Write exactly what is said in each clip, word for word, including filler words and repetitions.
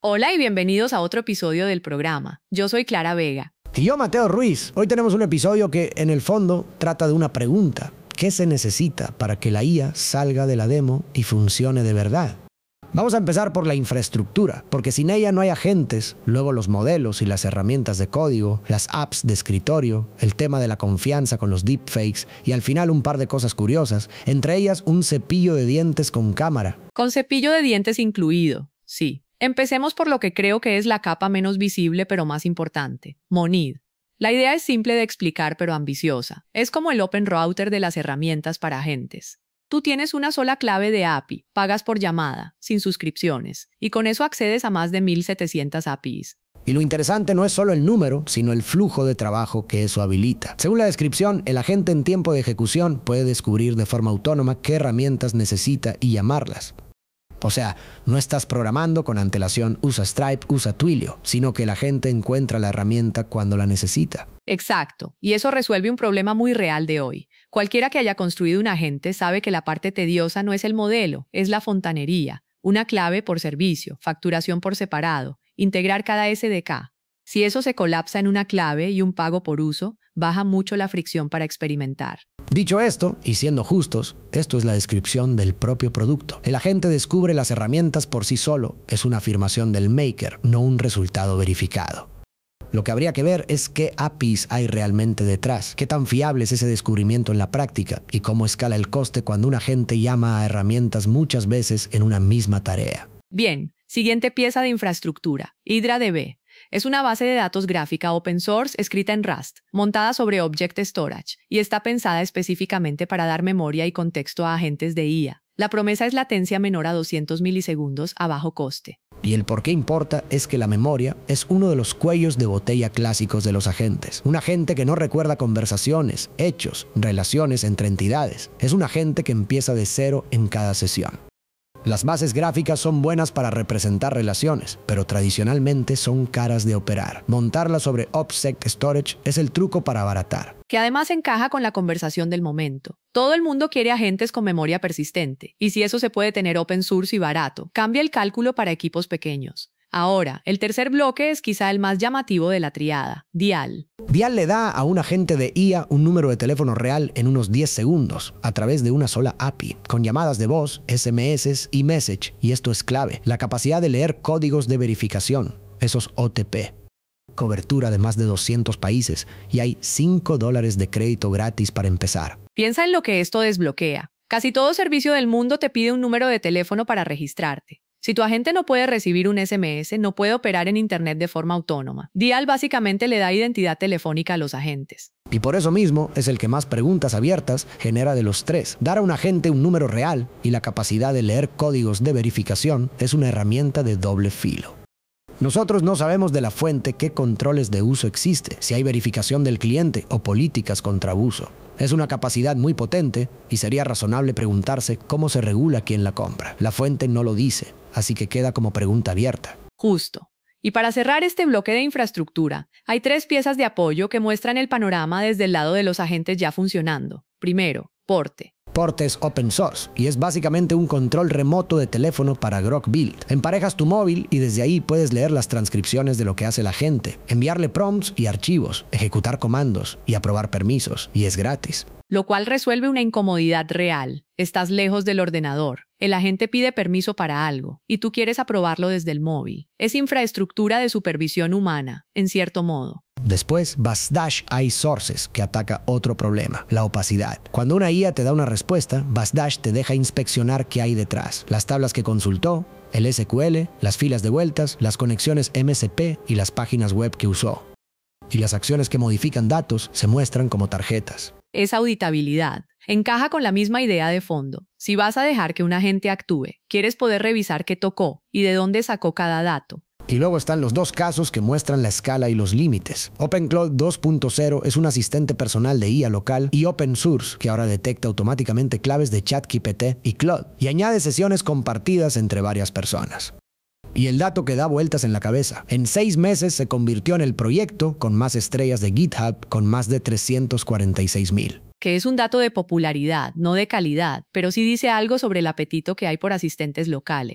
Hola y bienvenidos a otro episodio del programa. Yo soy Clara Vega. Y yo, Mateo Ruiz. Hoy tenemos un episodio que, en el fondo, trata de una pregunta. ¿Qué se necesita para que la I A salga de la demo y funcione de verdad? Vamos a empezar por la infraestructura, porque sin ella no hay agentes, luego los modelos y las herramientas de código, las apps de escritorio, el tema de la confianza con los deepfakes y al final un par de cosas curiosas, entre ellas un cepillo de dientes con cámara. Con cepillo de dientes incluido, sí. Empecemos por lo que creo que es la capa menos visible pero más importante, Monid. La idea es simple de explicar pero ambiciosa. Es como el Open Router de las herramientas para agentes. Tú tienes una sola clave de A P I, pagas por llamada, sin suscripciones, y con eso accedes a más de mil setecientas A P Is. Y lo interesante no es solo el número, sino el flujo de trabajo que eso habilita. Según la descripción, el agente en tiempo de ejecución puede descubrir de forma autónoma qué herramientas necesita y llamarlas. O sea, no estás programando con antelación usa Stripe, usa Twilio, sino que el agente encuentra la herramienta cuando la necesita. Exacto, y eso resuelve un problema muy real de hoy. Cualquiera que haya construido un agente sabe que la parte tediosa no es el modelo, es la fontanería, una clave por servicio, facturación por separado, integrar cada S D K. Si eso se colapsa en una clave y un pago por uso, baja mucho la fricción para experimentar. Dicho esto, y siendo justos, esto es la descripción del propio producto. El agente descubre las herramientas por sí solo. Es una afirmación del maker, no un resultado verificado. Lo que habría que ver es qué A P Is hay realmente detrás, qué tan fiable es ese descubrimiento en la práctica y cómo escala el coste cuando un agente llama a herramientas muchas veces en una misma tarea. Bien, siguiente pieza de infraestructura, HydraDB. Es una base de datos gráfica open source escrita en Rust, montada sobre Object Storage, y está pensada específicamente para dar memoria y contexto a agentes de I A. La promesa es latencia menor a doscientos milisegundos a bajo coste. Y el por qué importa es que la memoria es uno de los cuellos de botella clásicos de los agentes. Un agente que no recuerda conversaciones, hechos, relaciones entre entidades. Es un agente que empieza de cero en cada sesión. Las bases gráficas son buenas para representar relaciones, pero tradicionalmente son caras de operar. Montarlas sobre Object Storage es el truco para abaratar. Que además encaja con la conversación del momento. Todo el mundo quiere agentes con memoria persistente, y si eso se puede tener open source y barato, cambia el cálculo para equipos pequeños. Ahora, el tercer bloque es quizá el más llamativo de la triada, Dial. Dial le da a un agente de I A un número de teléfono real en unos diez segundos, a través de una sola A P I, con llamadas de voz, S M S y message, y esto es clave, la capacidad de leer códigos de verificación, esos O T P. Cobertura de más de doscientos países, y hay cinco dólares de crédito gratis para empezar. Piensa en lo que esto desbloquea. Casi todo servicio del mundo te pide un número de teléfono para registrarte. Si tu agente no puede recibir un S M S, no puede operar en Internet de forma autónoma. Dial básicamente le da identidad telefónica a los agentes. Y por eso mismo es el que más preguntas abiertas genera de los tres. Dar a un agente un número real y la capacidad de leer códigos de verificación es una herramienta de doble filo. Nosotros no sabemos de la fuente qué controles de uso existe, si hay verificación del cliente o políticas contra abuso. Es una capacidad muy potente y sería razonable preguntarse cómo se regula quién la compra. La fuente no lo dice, así que queda como pregunta abierta. Justo. Y para cerrar este bloque de infraestructura, hay tres piezas de apoyo que muestran el panorama desde el lado de los agentes ya funcionando. Primero, Porte. Porte es open source y es básicamente un control remoto de teléfono para Grok Build. Emparejas tu móvil y desde ahí puedes leer las transcripciones de lo que hace la gente, enviarle prompts y archivos, ejecutar comandos y aprobar permisos, y es gratis. Lo cual resuelve una incomodidad real. Estás lejos del ordenador. El agente pide permiso para algo y tú quieres aprobarlo desde el móvil. Es infraestructura de supervisión humana, en cierto modo. Después, Buzdash iSources, que ataca otro problema, la opacidad. Cuando una I A te da una respuesta, Buzdash te deja inspeccionar qué hay detrás. Las tablas que consultó, el S Q L, las filas de vueltas, las conexiones M S P y las páginas web que usó. Y las acciones que modifican datos se muestran como tarjetas. Es auditabilidad. Encaja con la misma idea de fondo. Si vas a dejar que un agente actúe, quieres poder revisar qué tocó y de dónde sacó cada dato. Y luego están los dos casos que muestran la escala y los límites. OpenCloud dos punto cero es un asistente personal de I A local y open source que ahora detecta automáticamente claves de ChatGPT y Claude y añade sesiones compartidas entre varias personas. Y el dato que da vueltas en la cabeza. En seis meses se convirtió en el proyecto con más estrellas de GitHub, con más de trescientos cuarenta y seis mil. Que es un dato de popularidad, no de calidad, pero sí dice algo sobre el apetito que hay por asistentes locales.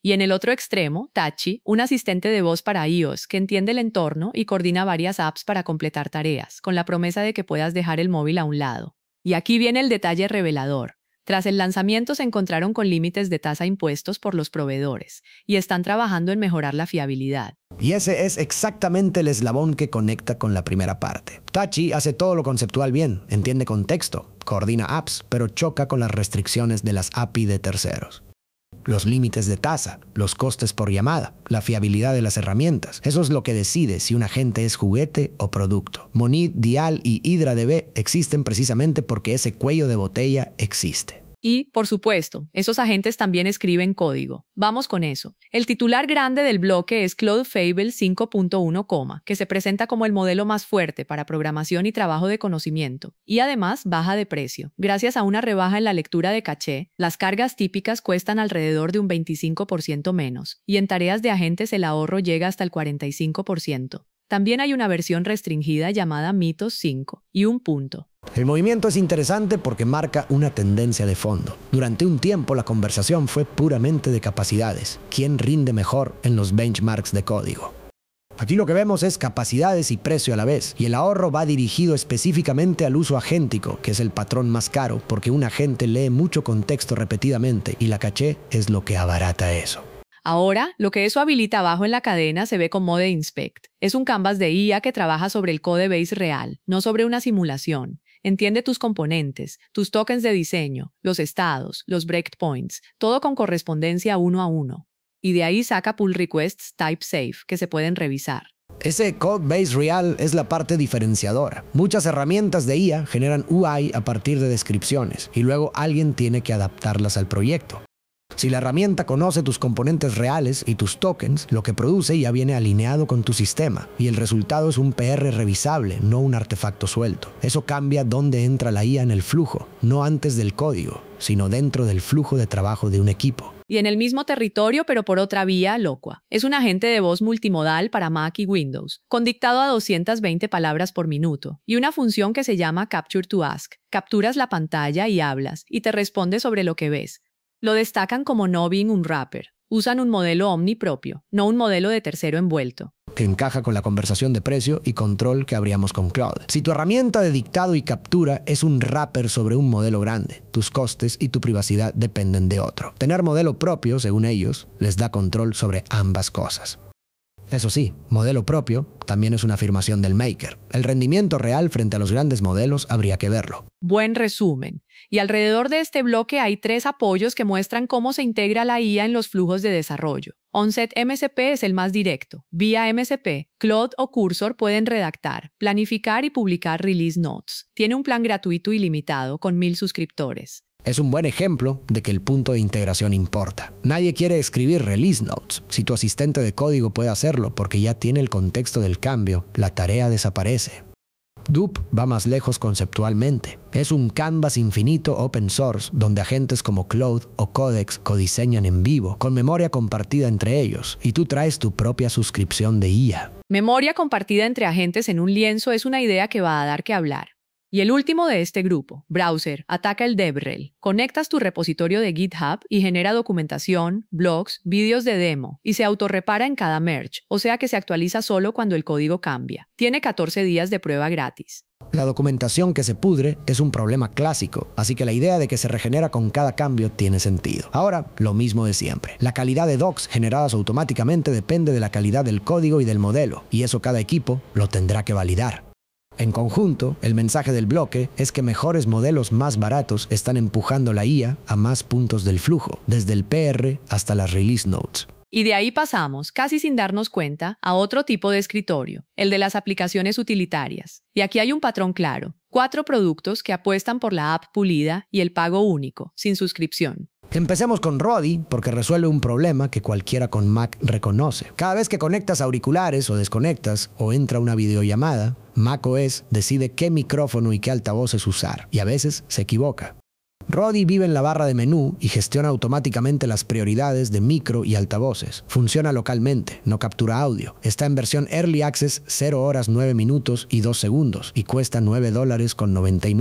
Y en el otro extremo, Tachi, un asistente de voz para iOS que entiende el entorno y coordina varias apps para completar tareas, con la promesa de que puedas dejar el móvil a un lado. Y aquí viene el detalle revelador. Tras el lanzamiento se encontraron con límites de tasa impuestos por los proveedores y están trabajando en mejorar la fiabilidad. Y ese es exactamente el eslabón que conecta con la primera parte. Tachi hace todo lo conceptual bien, entiende contexto, coordina apps, pero choca con las restricciones de las A P I de terceros. Los límites de tasa, los costes por llamada, la fiabilidad de las herramientas. Eso es lo que decide si un agente es juguete o producto. Monid, Dial y HydraDB existen precisamente porque ese cuello de botella existe. Y, por supuesto, esos agentes también escriben código. Vamos con eso. El titular grande del bloque es Cloud Fable cinco punto uno, que se presenta como el modelo más fuerte para programación y trabajo de conocimiento, y además baja de precio. Gracias a una rebaja en la lectura de caché, las cargas típicas cuestan alrededor de un veinticinco por ciento menos, y en tareas de agentes el ahorro llega hasta el cuarenta y cinco por ciento. También hay una versión restringida llamada Mythos cinco y un punto. El movimiento es interesante porque marca una tendencia de fondo. Durante un tiempo la conversación fue puramente de capacidades. ¿Quién rinde mejor en los benchmarks de código? Aquí lo que vemos es capacidades y precio a la vez, y el ahorro va dirigido específicamente al uso agéntico, que es el patrón más caro, porque un agente lee mucho contexto repetidamente y la caché es lo que abarata eso. Ahora, lo que eso habilita abajo en la cadena se ve con Mode Inspect. Es un canvas de I A que trabaja sobre el code base real, no sobre una simulación. Entiende tus componentes, tus tokens de diseño, los estados, los breakpoints, todo con correspondencia uno a uno. Y de ahí saca pull requests type safe que se pueden revisar. Ese code base real es la parte diferenciadora. Muchas herramientas de I A generan U I a partir de descripciones y luego alguien tiene que adaptarlas al proyecto. Si la herramienta conoce tus componentes reales y tus tokens, lo que produce ya viene alineado con tu sistema y el resultado es un P R revisable, no un artefacto suelto. Eso cambia dónde entra la I A en el flujo, no antes del código, sino dentro del flujo de trabajo de un equipo. Y en el mismo territorio, pero por otra vía, Loqua. Es un agente de voz multimodal para Mac y Windows, con dictado a doscientas veinte palabras por minuto, y una función que se llama Capture to Ask. Capturas la pantalla y hablas, y te responde sobre lo que ves. Lo destacan como no being un wrapper. Usan un modelo omni propio, no un modelo de tercero envuelto. Que encaja con la conversación de precio y control que abríamos con Cloud. Si tu herramienta de dictado y captura es un wrapper sobre un modelo grande, tus costes y tu privacidad dependen de otro. Tener modelo propio, según ellos, les da control sobre ambas cosas. Eso sí, modelo propio también es una afirmación del maker. El rendimiento real frente a los grandes modelos habría que verlo. Buen resumen. Y alrededor de este bloque hay tres apoyos que muestran cómo se integra la I A en los flujos de desarrollo. Onset M C P es el más directo. Vía M C P, Claude o Cursor pueden redactar, planificar y publicar release notes. Tiene un plan gratuito ilimitado con mil suscriptores. Es un buen ejemplo de que el punto de integración importa. Nadie quiere escribir release notes. Si tu asistente de código puede hacerlo porque ya tiene el contexto del cambio, la tarea desaparece. Dup va más lejos conceptualmente. Es un canvas infinito open source donde agentes como Cloud o Codex codiseñan en vivo, con memoria compartida entre ellos, y tú traes tu propia suscripción de I A. Memoria compartida entre agentes en un lienzo es una idea que va a dar que hablar. Y el último de este grupo, Browser, ataca el DevRel. Conectas tu repositorio de GitHub y genera documentación, blogs, vídeos de demo, y se autorrepara en cada merge, o sea que se actualiza solo cuando el código cambia. Tiene catorce días de prueba gratis. La documentación que se pudre es un problema clásico, así que la idea de que se regenera con cada cambio tiene sentido. Ahora, lo mismo de siempre. La calidad de docs generadas automáticamente depende de la calidad del código y del modelo, y eso cada equipo lo tendrá que validar. En conjunto, el mensaje del bloque es que mejores modelos más baratos están empujando la I A a más puntos del flujo, desde el P R hasta las release notes. Y de ahí pasamos, casi sin darnos cuenta, a otro tipo de escritorio, el de las aplicaciones utilitarias. Y aquí hay un patrón claro, cuatro productos que apuestan por la app pulida y el pago único, sin suscripción. Empecemos con Rodi porque resuelve un problema que cualquiera con Mac reconoce. Cada vez que conectas auriculares o desconectas o entra una videollamada, macOS decide qué micrófono y qué altavoces usar, y a veces se equivoca. Rodi vive en la barra de menú y gestiona automáticamente las prioridades de micro y altavoces. Funciona localmente, no captura audio. Está en versión Early Access cero horas nueve minutos y dos segundos y cuesta nueve dólares con noventa y nueve.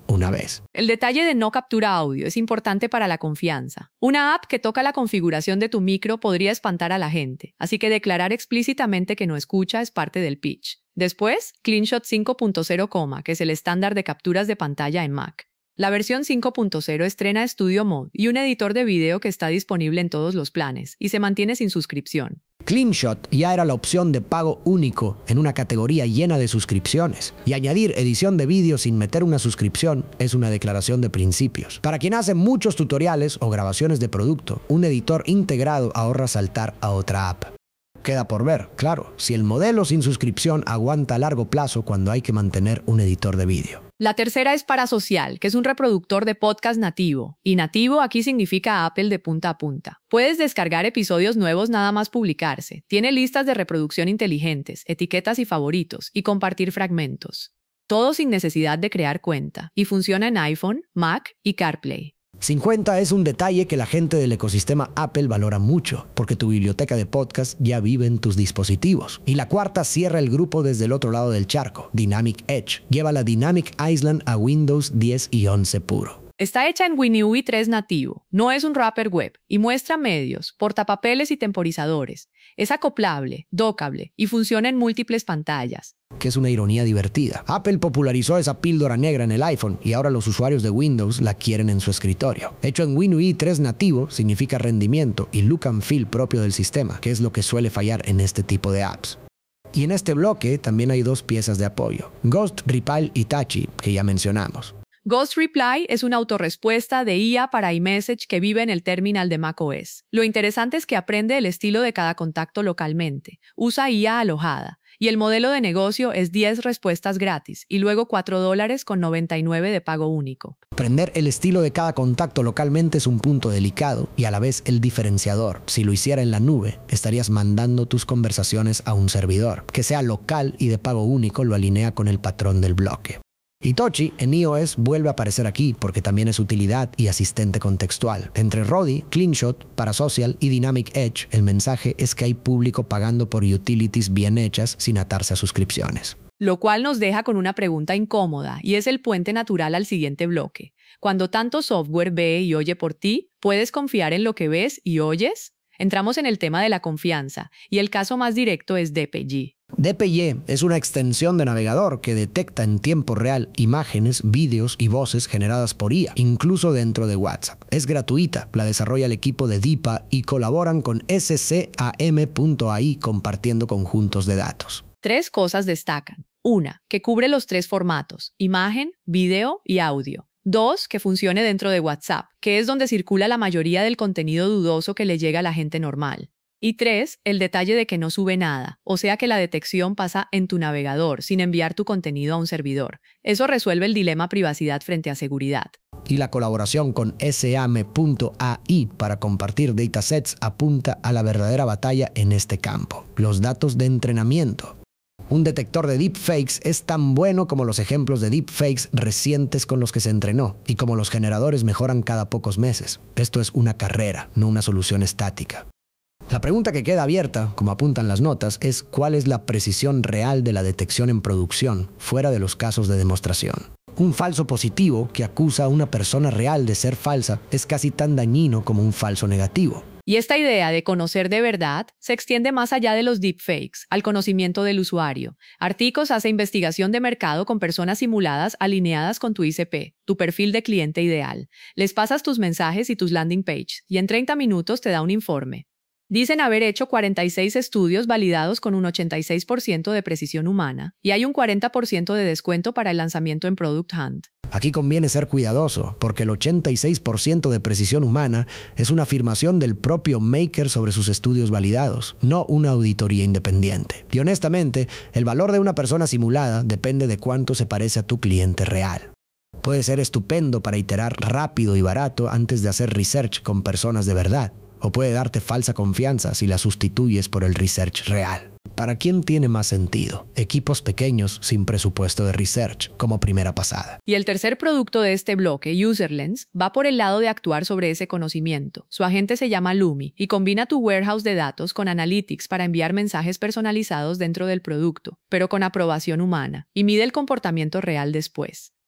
una vez. El detalle de no captura audio es importante para la confianza. Una app que toca la configuración de tu micro podría espantar a la gente, así que declarar explícitamente que no escucha es parte del pitch. Después, CleanShot cinco punto cero, que es el estándar de capturas de pantalla en Mac. La versión cinco punto cero estrena Studio Mode y un editor de video que está disponible en todos los planes y se mantiene sin suscripción. CleanShot ya era la opción de pago único en una categoría llena de suscripciones, y añadir edición de vídeo sin meter una suscripción es una declaración de principios. Para quien hace muchos tutoriales o grabaciones de producto, un editor integrado ahorra saltar a otra app. Queda por ver, claro, si el modelo sin suscripción aguanta a largo plazo cuando hay que mantener un editor de vídeo. La tercera es Parasocial, que es un reproductor de podcast nativo. Y nativo aquí significa Apple de punta a punta. Puedes descargar episodios nuevos nada más publicarse. Tiene listas de reproducción inteligentes, etiquetas y favoritos, y compartir fragmentos. Todo sin necesidad de crear cuenta. Y funciona en iPhone, Mac y CarPlay. cincuenta es un detalle que la gente del ecosistema Apple valora mucho, porque tu biblioteca de podcast ya vive en tus dispositivos. Y la cuarta cierra el grupo desde el otro lado del charco, Dynamic Edge. Lleva la Dynamic Island a Windows diez y once puro. Está hecha en WinUI tres nativo, no es un wrapper web, y muestra medios, portapapeles y temporizadores. Es acoplable, dockable y funciona en múltiples pantallas. Que es una ironía divertida. Apple popularizó esa píldora negra en el iPhone y ahora los usuarios de Windows la quieren en su escritorio. Hecho en WinUI tres nativo significa rendimiento y look and feel propio del sistema, que es lo que suele fallar en este tipo de apps. Y en este bloque también hay dos piezas de apoyo, Ghost, Reply y Tachi, que ya mencionamos. Ghost Reply es una autorrespuesta de I A para iMessage que vive en el terminal de macOS. Lo interesante es que aprende el estilo de cada contacto localmente, usa I A alojada, y el modelo de negocio es diez respuestas gratis y luego cuatro dólares con noventa y nueve de pago único. Aprender el estilo de cada contacto localmente es un punto delicado y a la vez el diferenciador. Si lo hiciera en la nube, estarías mandando tus conversaciones a un servidor. Que sea local y de pago único lo alinea con el patrón del bloque. Y Tochi en iOS vuelve a aparecer aquí porque también es utilidad y asistente contextual. Entre Rodi, CleanShot, Parasocial y Dynamic Edge, el mensaje es que hay público pagando por utilities bien hechas sin atarse a suscripciones. Lo cual nos deja con una pregunta incómoda y es el puente natural al siguiente bloque. Cuando tanto software ve y oye por ti, ¿puedes confiar en lo que ves y oyes? Entramos en el tema de la confianza y el caso más directo es D P G. D P G es una extensión de navegador que detecta en tiempo real imágenes, vídeos y voces generadas por I A, incluso dentro de WhatsApp. Es gratuita, la desarrolla el equipo de DIPA y colaboran con S C A M punto A I compartiendo conjuntos de datos. Tres cosas destacan. Una, que cubre los tres formatos, imagen, video y audio. Dos, que funcione dentro de WhatsApp, que es donde circula la mayoría del contenido dudoso que le llega a la gente normal. Y tres, el detalle de que no sube nada, o sea que la detección pasa en tu navegador, sin enviar tu contenido a un servidor. Eso resuelve el dilema privacidad frente a seguridad. Y la colaboración con S A M punto A I para compartir datasets apunta a la verdadera batalla en este campo, los datos de entrenamiento. Un detector de deepfakes es tan bueno como los ejemplos de deepfakes recientes con los que se entrenó y como los generadores mejoran cada pocos meses. Esto es una carrera, no una solución estática. La pregunta que queda abierta, como apuntan las notas, es ¿cuál es la precisión real de la detección en producción, fuera de los casos de demostración? Un falso positivo que acusa a una persona real de ser falsa es casi tan dañino como un falso negativo. Y esta idea de conocer de verdad se extiende más allá de los deepfakes, al conocimiento del usuario. Articos hace investigación de mercado con personas simuladas alineadas con tu I C P, tu perfil de cliente ideal. Les pasas tus mensajes y tus landing page, y en treinta minutos te da un informe. Dicen haber hecho cuarenta y seis estudios validados con un ochenta y seis por ciento de precisión humana, y hay un cuarenta por ciento de descuento para el lanzamiento en Product Hunt. Aquí conviene ser cuidadoso, porque el ochenta y seis por ciento de precisión humana es una afirmación del propio maker sobre sus estudios validados, no una auditoría independiente. Y honestamente, el valor de una persona simulada depende de cuánto se parece a tu cliente real. Puede ser estupendo para iterar rápido y barato antes de hacer research con personas de verdad, o puede darte falsa confianza si la sustituyes por el research real. ¿Para quién tiene más sentido? Equipos pequeños sin presupuesto de research, como primera pasada. Y el tercer producto de este bloque, UserLens, va por el lado de actuar sobre ese conocimiento. Su agente se llama Lumi y combina tu warehouse de datos con Analytics para enviar mensajes personalizados dentro del producto, pero con aprobación humana, y mide el comportamiento real después.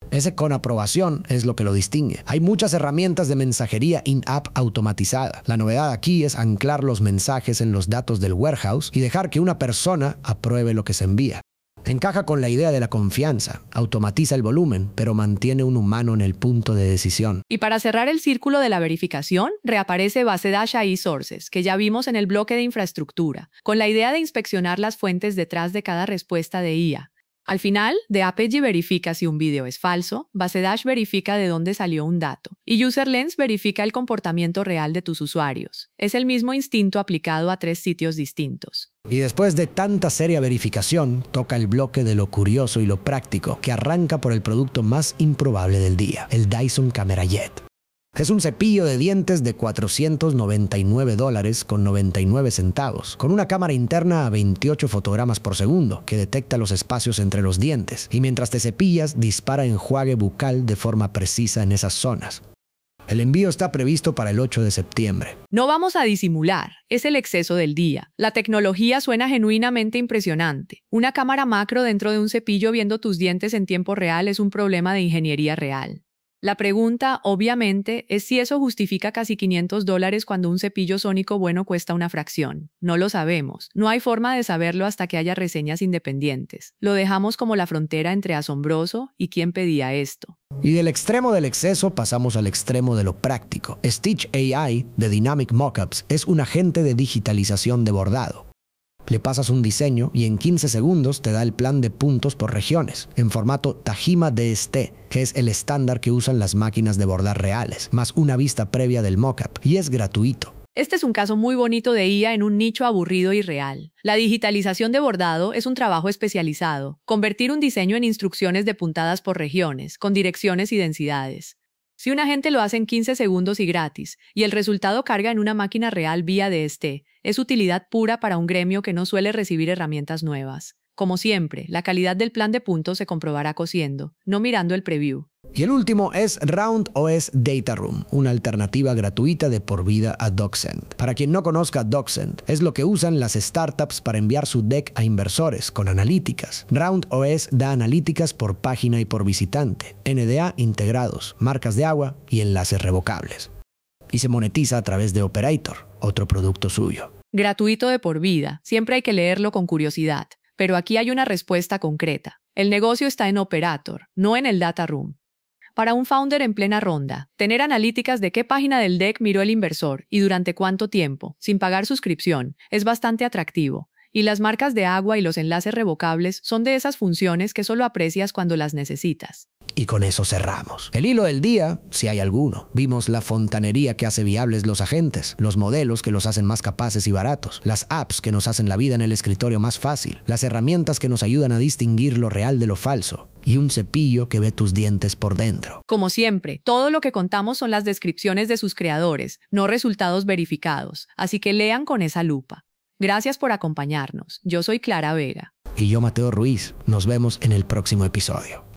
Ese con aprobación es lo que lo distingue. Hay muchas herramientas de mensajería in-app automatizada. La novedad aquí es anclar los mensajes en los datos del warehouse y dejar que una persona apruebe lo que se envía. Encaja con la idea de la confianza, automatiza el volumen, pero mantiene un humano en el punto de decisión. Y para cerrar el círculo de la verificación, reaparece Basedash A I Sources, que ya vimos en el bloque de infraestructura, con la idea de inspeccionar las fuentes detrás de cada respuesta de I A. Al final, The Apogee verifica si un video es falso, Basedash verifica de dónde salió un dato, y UserLens verifica el comportamiento real de tus usuarios. Es el mismo instinto aplicado a tres sitios distintos. Y después de tanta seria verificación, toca el bloque de lo curioso y lo práctico, que arranca por el producto más improbable del día, el Dyson Camera Jet. Es un cepillo de dientes de cuatrocientos noventa y nueve dólares con noventa y nueve centavos, con una cámara interna a veintiocho fotogramas por segundo que detecta los espacios entre los dientes y mientras te cepillas dispara enjuague bucal de forma precisa en esas zonas. El envío está previsto para el ocho de septiembre. No vamos a disimular, es el exceso del día. La tecnología suena genuinamente impresionante. Una cámara macro dentro de un cepillo viendo tus dientes en tiempo real es un problema de ingeniería real. La pregunta, obviamente, es si eso justifica casi quinientos dólares cuando un cepillo sónico bueno cuesta una fracción. No lo sabemos. No hay forma de saberlo hasta que haya reseñas independientes. Lo dejamos como la frontera entre asombroso y quién pedía esto. Y del extremo del exceso pasamos al extremo de lo práctico. Stitch A I de Dynamic Mockups es un agente de digitalización de bordado. Le pasas un diseño y en quince segundos te da el plan de puntos por regiones, en formato Tajima D S T, que es el estándar que usan las máquinas de bordar reales, más una vista previa del mockup, y es gratuito. Este es un caso muy bonito de I A en un nicho aburrido y real. La digitalización de bordado es un trabajo especializado, convertir un diseño en instrucciones de puntadas por regiones, con direcciones y densidades. Si un agente lo hace en quince segundos y gratis, y el resultado carga en una máquina real vía D S T, es utilidad pura para un gremio que no suele recibir herramientas nuevas. Como siempre, la calidad del plan de puntos se comprobará cosiendo, no mirando el preview. Y el último es RoundOS Data Room, una alternativa gratuita de por vida a DocSend. Para quien no conozca DocSend, es lo que usan las startups para enviar su deck a inversores con analíticas. RoundOS da analíticas por página y por visitante, N D A integrados, marcas de agua y enlaces revocables. Y se monetiza a través de Operator, otro producto suyo. Gratuito de por vida, siempre hay que leerlo con curiosidad. Pero aquí hay una respuesta concreta. El negocio está en Operator, no en el Data Room. Para un founder en plena ronda, tener analíticas de qué página del deck miró el inversor y durante cuánto tiempo, sin pagar suscripción, es bastante atractivo. Y las marcas de agua y los enlaces revocables son de esas funciones que solo aprecias cuando las necesitas. Y con eso cerramos. El hilo del día, si hay alguno. Vimos la fontanería que hace viables los agentes, los modelos que los hacen más capaces y baratos, las apps que nos hacen la vida en el escritorio más fácil, las herramientas que nos ayudan a distinguir lo real de lo falso, y un cepillo que ve tus dientes por dentro. Como siempre, todo lo que contamos son las descripciones de sus creadores, no resultados verificados, así que lean con esa lupa. Gracias por acompañarnos. Yo soy Clara Vega. Y yo, Mateo Ruiz. Nos vemos en el próximo episodio.